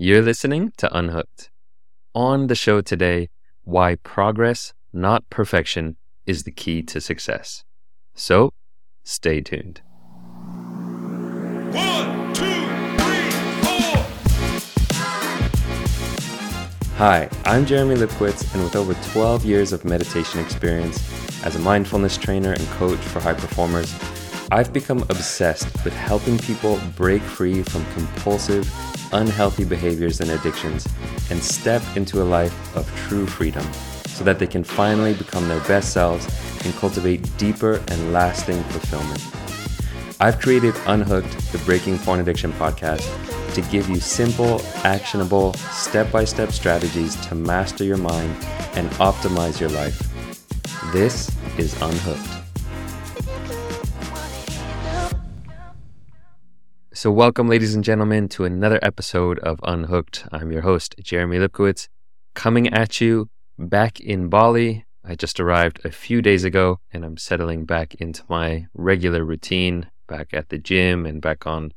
You're listening to Unhooked. On the show today, why progress, not perfection, is the key to success. So, stay tuned. 1, 2, 3, 4. Hi, I'm Jeremy Lipkowitz, and with over 12 years of meditation experience as a mindfulness trainer and coach for high performers, I've become obsessed with helping people break free from compulsive, unhealthy behaviors and addictions and step into a life of true freedom so that they can finally become their best selves and cultivate deeper and lasting fulfillment. I've created Unhooked, the Breaking Porn Addiction podcast, to give you simple, actionable, step-by-step strategies to master your mind and optimize your life. This is Unhooked. So welcome, ladies and gentlemen, to another episode of Unhooked. I'm your host, Jeremy Lipkowitz, coming at you back in Bali. I just arrived a few days ago, and I'm settling back into my regular routine, back at the gym and back on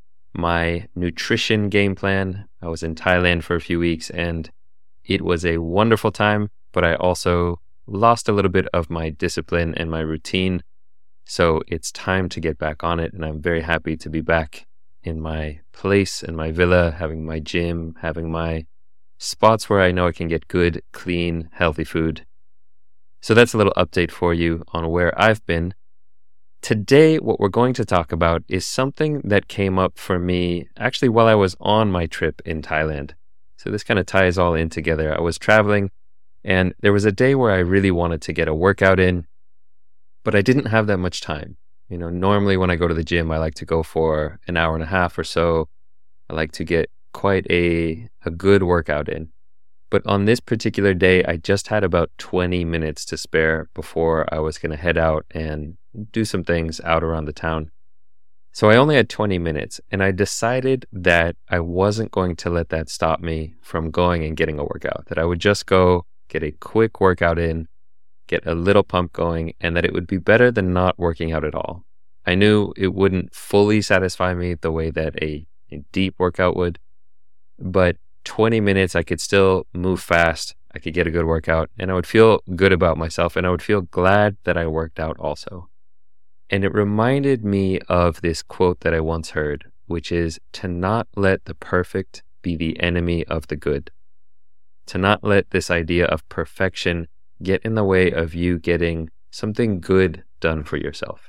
my nutrition game plan. I was in Thailand for a few weeks, and it was a wonderful time, but I also lost a little bit of my discipline and my routine. So it's time to get back on it, and I'm very happy to be back in my place, in my villa, having my gym, having my spots where I know I can get good, clean, healthy food. So that's a little update for you on where I've been. Today, what we're going to talk about is something that came up for me actually while I was on my trip in Thailand. So this kind of ties all in together. I was traveling, and there was a day where I really wanted to get a workout in, but I didn't have that much time. You know, normally when I go to the gym, I like to go for an hour and a half or so. I like to get quite a good workout in. But on this particular day, I just had about 20 minutes to spare before I was going to head out and do some things out around the town. So I only had 20 minutes, and I decided that I wasn't going to let that stop me from going and getting a workout, that I would just go get a quick workout in, get a little pump going, and that it would be better than not working out at all. I knew it wouldn't fully satisfy me the way that a deep workout would, but 20 minutes, I could still move fast, I could get a good workout, and I would feel good about myself, and I would feel glad that I worked out also. And it reminded me of this quote that I once heard, which is to not let the perfect be the enemy of the good. To not let this idea of perfection get in the way of you getting something good done for yourself.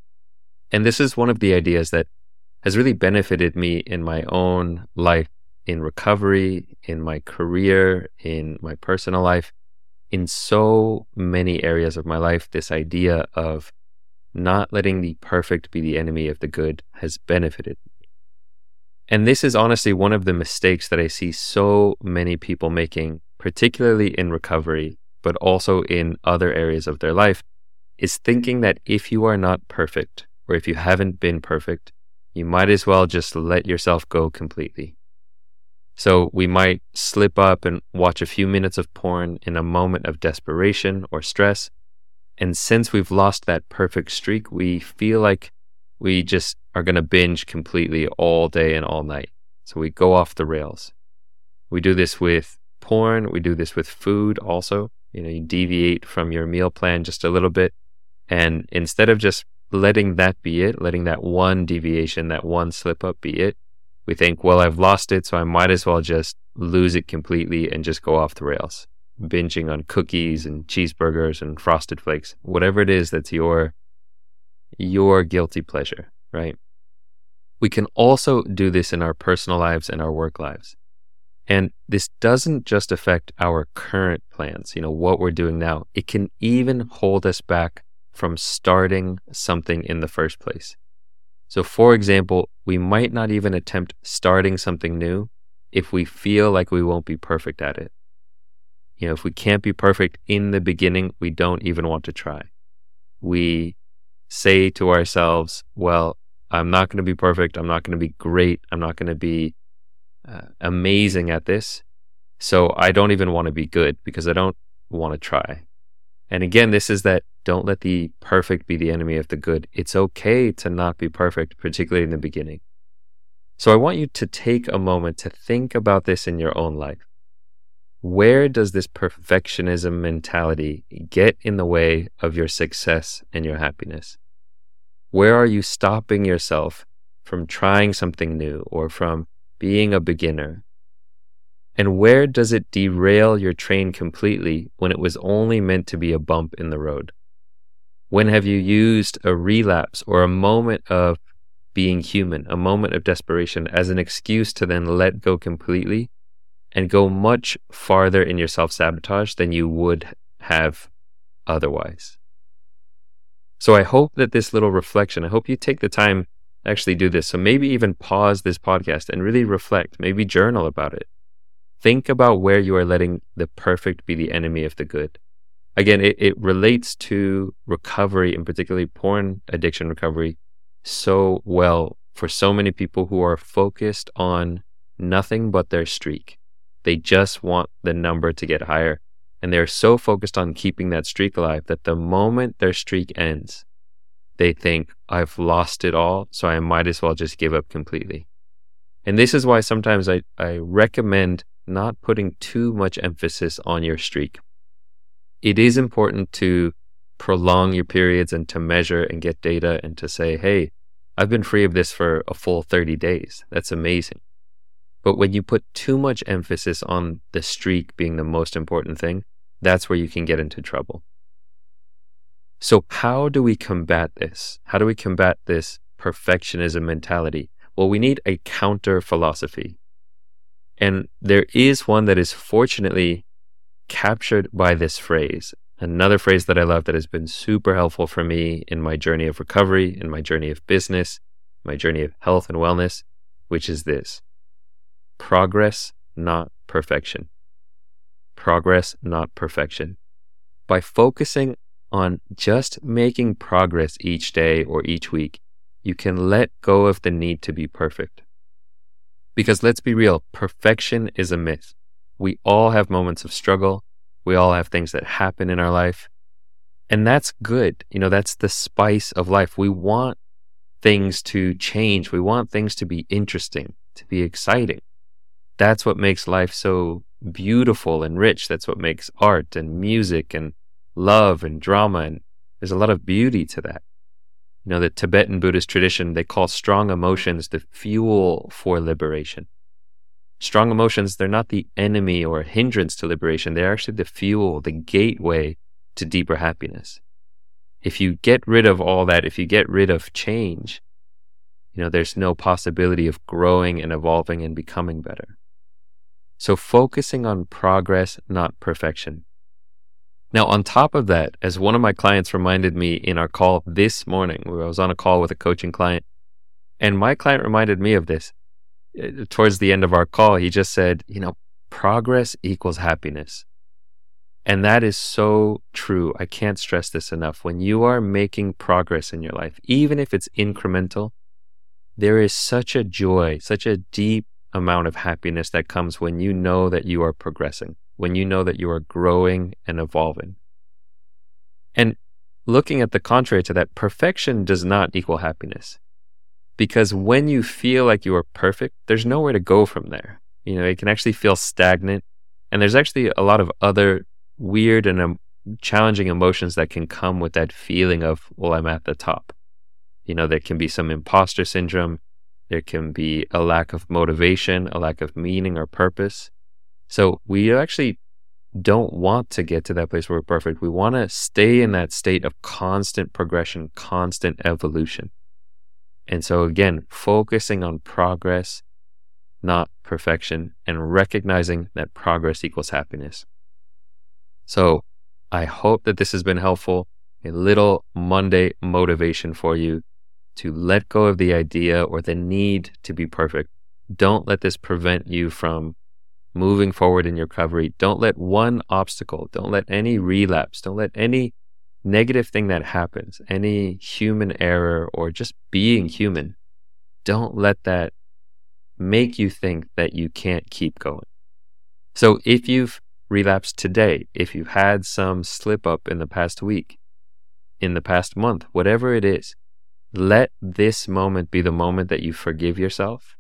And this is one of the ideas that has really benefited me in my own life, in recovery, in my career, in my personal life, in so many areas of my life. This idea of not letting the perfect be the enemy of the good has benefited me. And this is honestly one of the mistakes that I see so many people making, particularly in recovery, but also in other areas of their life, is thinking that if you are not perfect, or if you haven't been perfect, you might as well just let yourself go completely. So we might slip up and watch a few minutes of porn in a moment of desperation or stress, and since we've lost that perfect streak, we feel like we just are going to binge completely all day and all night. So we go off the rails. We do this with porn, we do this with food also. You know, you deviate from your meal plan just a little bit, and instead of just letting that be it, letting that one deviation, that one slip up be it, we think, well, I've lost it, so I might as well just lose it completely and just go off the rails, binging on cookies and cheeseburgers and Frosted Flakes, whatever it is that's your guilty pleasure, right? We can also do this in our personal lives and our work lives. And this doesn't just affect our current plans, you know, what we're doing now. It can even hold us back from starting something in the first place. So for example, we might not even attempt starting something new if we feel like we won't be perfect at it. You know, if we can't be perfect in the beginning, we don't even want to try. We say to ourselves, well, I'm not going to be perfect. I'm not going to be great. I'm not going to be amazing at this. So I don't even want to be good because I don't want to try. And again, this is that don't let the perfect be the enemy of the good. It's okay to not be perfect, particularly in the beginning. So I want you to take a moment to think about this in your own life. Where does this perfectionism mentality get in the way of your success and your happiness? Where are you stopping yourself from trying something new or from being a beginner? And where does it derail your train completely when it was only meant to be a bump in the road? When have you used a relapse or a moment of being human, a moment of desperation, as an excuse to then let go completely and go much farther in your self-sabotage than you would have otherwise? So I hope that this little reflection, I hope you take the time to actually do this. So maybe even pause this podcast and really reflect, maybe journal about it. Think about where you are letting the perfect be the enemy of the good. Again, it relates to recovery, and particularly porn addiction recovery, so well for so many people who are focused on nothing but their streak. They just want the number to get higher. And they're so focused on keeping that streak alive that the moment their streak ends, they think, I've lost it all, so I might as well just give up completely. And this is why sometimes I recommend not putting too much emphasis on your streak. It is important to prolong your periods and to measure and get data and to say, hey, I've been free of this for a full 30 days. That's amazing. But when you put too much emphasis on the streak being the most important thing, that's where you can get into trouble. So how do we combat this? How do we combat this perfectionism mentality? Well, we need a counter philosophy. And there is one that is fortunately captured by this phrase. Another phrase that I love that has been super helpful for me in my journey of recovery, in my journey of business, my journey of health and wellness, which is this: progress, not perfection. Progress, not perfection. By focusing on just making progress each day or each week, you can let go of the need to be perfect. Because let's be real, perfection is a myth. We all have moments of struggle. We all have things that happen in our life. And that's good. That's the spice of life. We want things to change. We want things to be interesting, to be exciting. That's what makes life so beautiful and rich. That's what makes art and music and love and drama. And there's a lot of beauty to that. The Tibetan Buddhist tradition, they call strong emotions the fuel for liberation. Strong emotions, they're not the enemy or a hindrance to liberation. They're actually the fuel, the gateway to deeper happiness. If you get rid of all that, if you get rid of change, there's no possibility of growing and evolving and becoming better. So focusing on progress, not perfection. Now, on top of that, as one of my clients reminded me in our call this morning, where I was on a call with a coaching client, and my client reminded me of this. Towards the end of our call, he just said, progress equals happiness. And that is so true. I can't stress this enough. When you are making progress in your life, even if it's incremental, there is such a joy, such a deep amount of happiness that comes when you know that you are progressing, when you know that you are growing and evolving. And looking at the contrary to that, perfection does not equal happiness. Because when you feel like you are perfect, there's nowhere to go from there. It can actually feel stagnant. And there's actually a lot of other weird and challenging emotions that can come with that feeling of, well, I'm at the top. There can be some imposter syndrome. There can be a lack of motivation, a lack of meaning or purpose. So we actually don't want to get to that place where we're perfect. We want to stay in that state of constant progression, constant evolution. And so again, focusing on progress, not perfection, and recognizing that progress equals happiness. So I hope that this has been helpful, a little Monday motivation for you to let go of the idea or the need to be perfect. Don't let this prevent you from moving forward in your recovery. Don't let one obstacle, don't let any relapse, don't let any negative thing that happens, any human error or just being human, don't let that make you think that you can't keep going. So if you've relapsed today, if you've had some slip up in the past week, in the past month, whatever it is, let this moment be the moment that you forgive yourself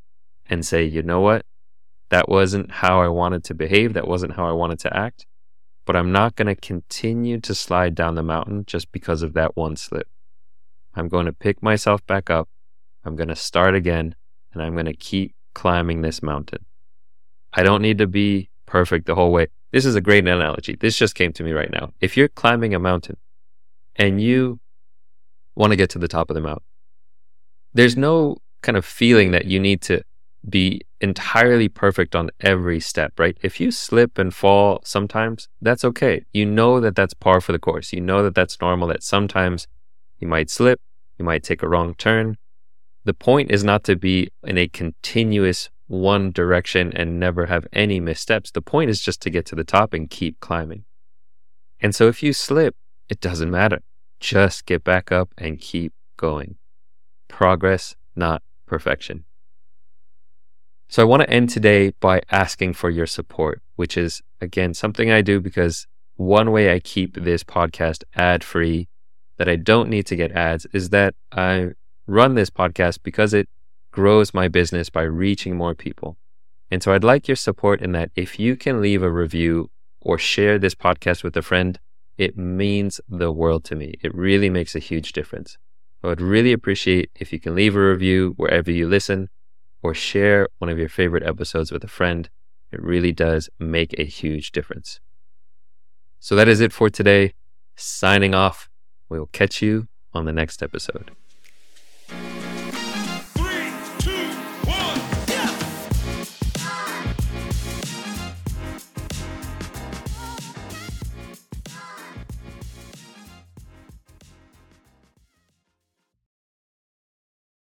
and say, you know what? That wasn't how I wanted to behave. That wasn't how I wanted to act. But I'm not going to continue to slide down the mountain just because of that one slip. I'm going to pick myself back up. I'm going to start again, and I'm going to keep climbing this mountain. I don't need to be perfect the whole way. This is a great analogy. This just came to me right now. If you're climbing a mountain and you want to get to the top of the mountain, there's no kind of feeling that you need to be entirely perfect on every step, right? If you slip and fall sometimes, that's okay. You know that that's par for the course. You know that that's normal, that sometimes you might slip, you might take a wrong turn. The point is not to be in a continuous one direction and never have any missteps. The point is just to get to the top and keep climbing. And so if you slip, it doesn't matter. Just get back up and keep going. Progress, not perfection. So I want to end today by asking for your support, which is, again, something I do because one way I keep this podcast ad-free, that I don't need to get ads, is that I run this podcast because it grows my business by reaching more people. And so I'd like your support in that if you can leave a review or share this podcast with a friend, it means the world to me. It really makes a huge difference. I would really appreciate if you can leave a review wherever you listen, or share one of your favorite episodes with a friend. It really does make a huge difference. So that is it for today. Signing off. We will catch you on the next episode.